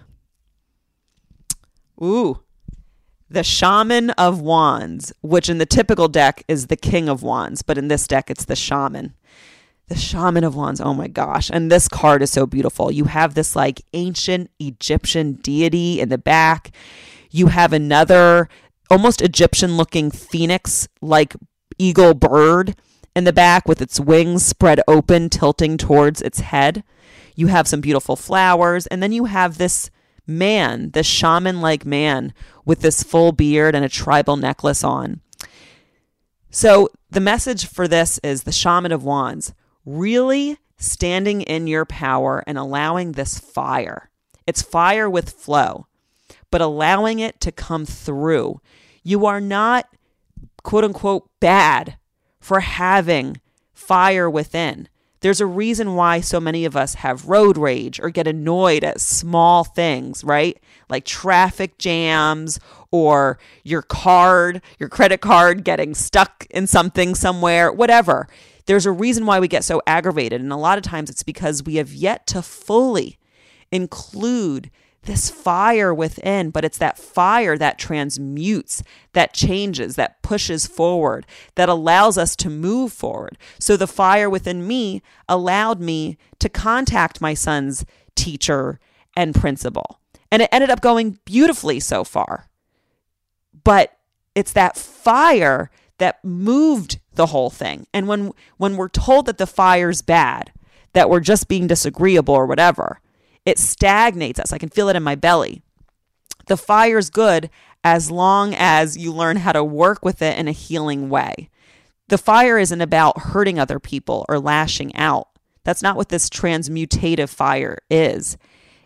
Ooh. The Shaman of Wands, which in the typical deck is the King of Wands, but in this deck, it's the Shaman. The Shaman of Wands, oh my gosh. And this card is so beautiful. You have this like ancient Egyptian deity in the back. You have another almost Egyptian looking phoenix, like eagle bird in the back with its wings spread open, tilting towards its head. You have some beautiful flowers. And then you have this man, this shaman-like man with this full beard and a tribal necklace on. So the message for this is the Shaman of Wands, really standing in your power and allowing this fire. It's fire with flow, but allowing it to come through. You are not, quote unquote, bad for having fire within. There's a reason why so many of us have road rage or get annoyed at small things, right? Like traffic jams or your card, your credit card getting stuck in something somewhere, whatever. There's a reason why we get so aggravated. And a lot of times it's because we have yet to fully include this fire within, but it's that fire that transmutes, that changes, that pushes forward, that allows us to move forward. So the fire within me allowed me to contact my son's teacher and principal. And it ended up going beautifully so far. But it's that fire that moved the whole thing. And when when we're told that the fire's bad, that we're just being disagreeable or whatever, it stagnates us. I can feel it in my belly. The fire's good as long as you learn how to work with it in a healing way. The fire isn't about hurting other people or lashing out. That's not what this transmutative fire is.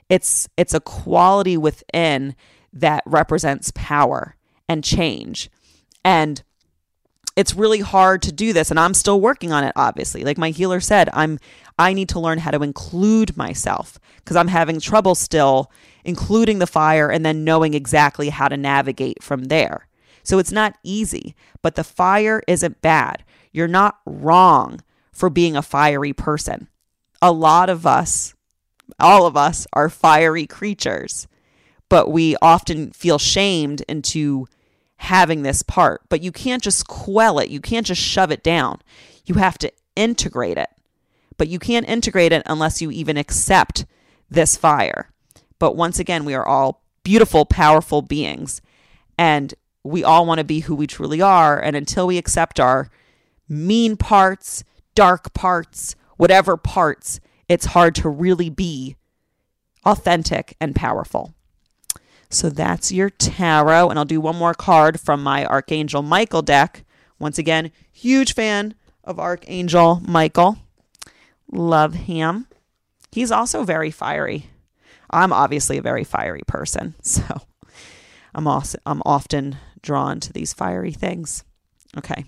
It's it's a quality within that represents power and change. And it's really hard to do this, and I'm still working on it, obviously. Like my healer said, I'm I need to learn how to include myself because I'm having trouble still including the fire and then knowing exactly how to navigate from there. So it's not easy, but the fire isn't bad. You're not wrong for being a fiery person. A lot of us, all of us, are fiery creatures, but we often feel shamed into having this part. But you can't just quell it. You can't just shove it down. You have to integrate it. But you can't integrate it unless you even accept this fire. But once again, we are all beautiful, powerful beings, and we all want to be who we truly are. And until we accept our mean parts, dark parts, whatever parts, it's hard to really be authentic and powerful. So that's your tarot. And I'll do one more card from my Archangel Michael deck. Once again, huge fan of Archangel Michael. Love him. He's also very fiery. I'm obviously a very fiery person, so I'm also I'm often drawn to these fiery things. Okay.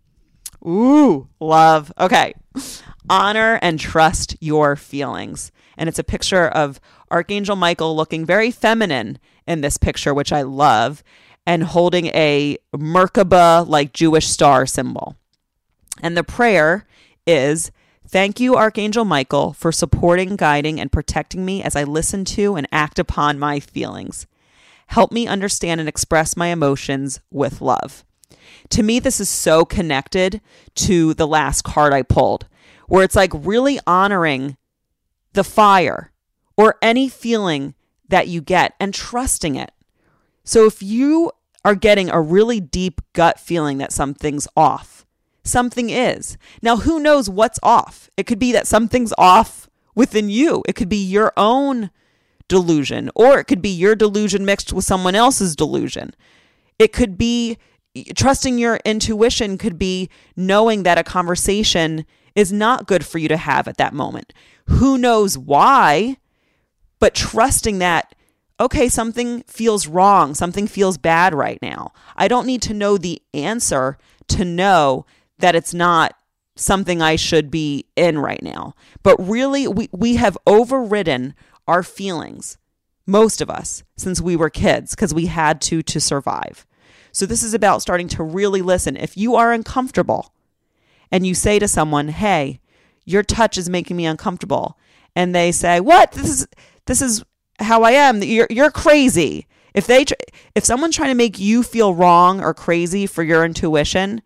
Ooh, love. Okay. Honor and trust your feelings. And it's a picture of Archangel Michael looking very feminine in this picture, which I love, and holding a Merkaba, like Jewish star symbol. And the prayer is, thank you, Archangel Michael, for supporting, guiding, and protecting me as I listen to and act upon my feelings. Help me understand and express my emotions with love. To me, this is so connected to the last card I pulled, where it's like really honoring the fire or any feeling that you get and trusting it. So if you are getting a really deep gut feeling that something's off, something is. Now, who knows what's off? It could be that something's off within you. It could be your own delusion, or it could be your delusion mixed with someone else's delusion. It could be trusting your intuition, could be knowing that a conversation is not good for you to have at that moment. Who knows why? But trusting that, okay, something feels wrong. Something feels bad right now. I don't need to know the answer to know that it's not something I should be in right now. But really, we, we have overridden our feelings, most of us, since we were kids, because we had to to survive. So this is about starting to really listen. If you are uncomfortable and you say to someone, hey, your touch is making me uncomfortable, and they say, what? This is this is how I am. You're you're crazy. If they tr- if someone's trying to make you feel wrong or crazy for your intuition,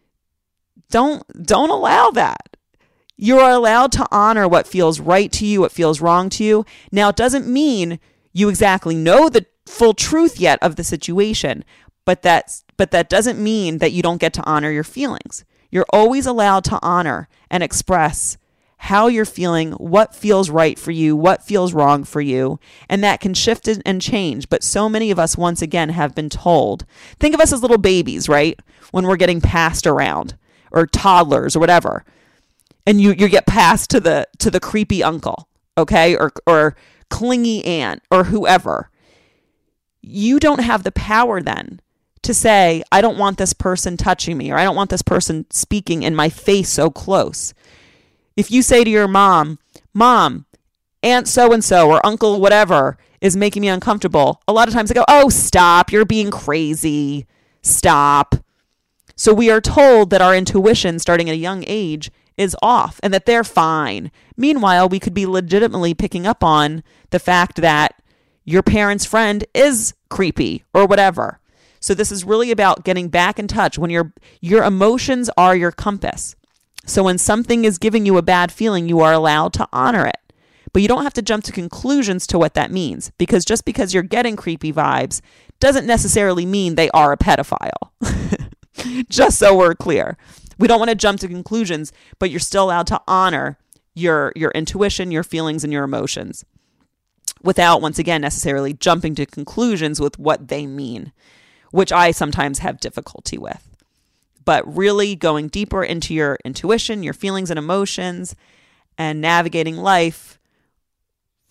don't don't allow that. You are allowed to honor what feels right to you, what feels wrong to you. Now, it doesn't mean you exactly know the full truth yet of the situation, but that's but that doesn't mean that you don't get to honor your feelings. You're always allowed to honor and express how you're feeling, what feels right for you, what feels wrong for you, and that can shift and change. But so many of us, once again, have been told. Think of us as little babies, right? When we're getting passed around, or toddlers, or whatever, and you you get passed to the to the creepy uncle, okay, or or clingy aunt, or whoever. You don't have the power then to say, I don't want this person touching me, or I don't want this person speaking in my face so close. If you say to your mom, Mom, Aunt so-and-so or Uncle whatever is making me uncomfortable, a lot of times they go, oh, stop, you're being crazy, stop. So we are told that our intuition starting at a young age is off and that they're fine. Meanwhile, we could be legitimately picking up on the fact that your parent's friend is creepy or whatever. So this is really about getting back in touch when your your emotions are your compass. So when something is giving you a bad feeling, you are allowed to honor it. But you don't have to jump to conclusions to what that means, because just because you're getting creepy vibes doesn't necessarily mean they are a pedophile. Just so we're clear. We don't want to jump to conclusions, but you're still allowed to honor your your intuition, your feelings, and your emotions without, once again, necessarily jumping to conclusions with what they mean, which I sometimes have difficulty with. But really going deeper into your intuition, your feelings and emotions, and navigating life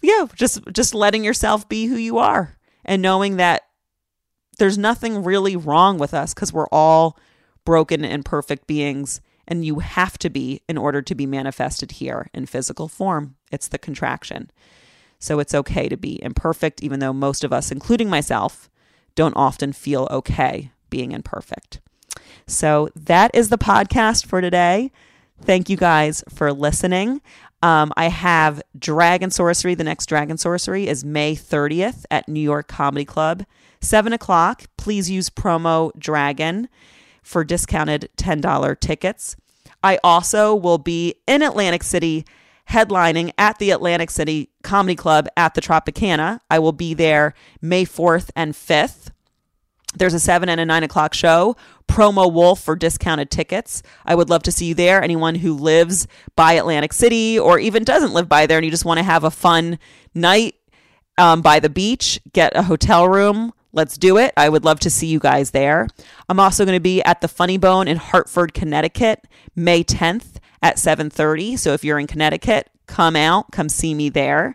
yeah, just just letting yourself be who you are and knowing that there's nothing really wrong with us because we're all broken and imperfect beings, and you have to be in order to be manifested here in physical form. It's the contraction. So it's okay to be imperfect, even though most of us, including myself, don't often feel okay being imperfect. So that is the podcast for today. Thank you guys for listening. Um, I have Dragon Sorcery. The next Dragon Sorcery is May thirtieth at New York Comedy Club, seven o'clock. Please use promo DRAGON for discounted ten dollars tickets. I also will be in Atlantic City headlining at the Atlantic City Comedy Club at the Tropicana. I will be there May fourth and fifth. There's a seven and a nine o'clock show. Promo Wolf for discounted tickets. I would love to see you there. Anyone who lives by Atlantic City or even doesn't live by there and you just want to have a fun night um, by the beach, get a hotel room. Let's do it. I would love to see you guys there. I'm also going to be at the Funny Bone in Hartford, Connecticut, May tenth at seven thirty. So if you're in Connecticut, come out, come see me there.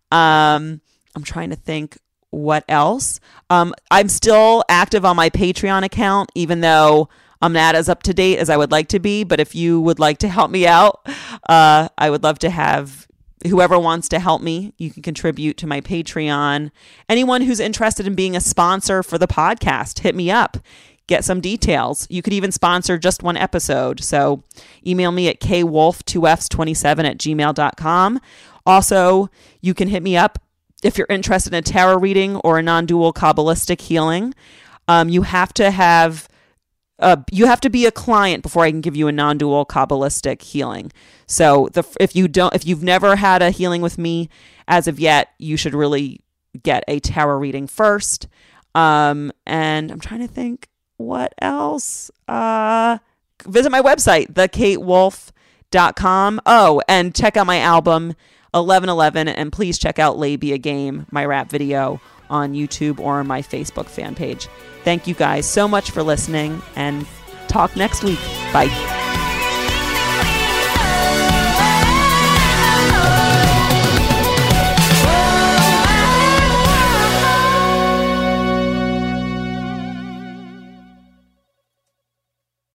Um, I'm trying to think what else. Um, I'm still active on my Patreon account, even though I'm not as up to date as I would like to be. But if you would like to help me out, uh, I would love to have whoever wants to help me. You can contribute to my Patreon. Anyone who's interested in being a sponsor for the podcast, hit me up. Get some details. You could even sponsor just one episode. So email me at k wolf two f twenty-seven at gmail dot com. Also, you can hit me up if you're interested in a tarot reading or a non-dual Kabbalistic healing. Um, you have to have uh, you have to be a client before I can give you a non-dual Kabbalistic healing. So the, if you don't, if you've never had a healing with me as of yet, you should really get a tarot reading first. Um, and I'm trying to think what else. Uh, visit my website, the kate wolf dot com. Oh, and check out my album eleven eleven, and please check out Labia Game, my rap video, on YouTube or on my Facebook fan page. Thank you guys so much for listening, and talk next week. Bye.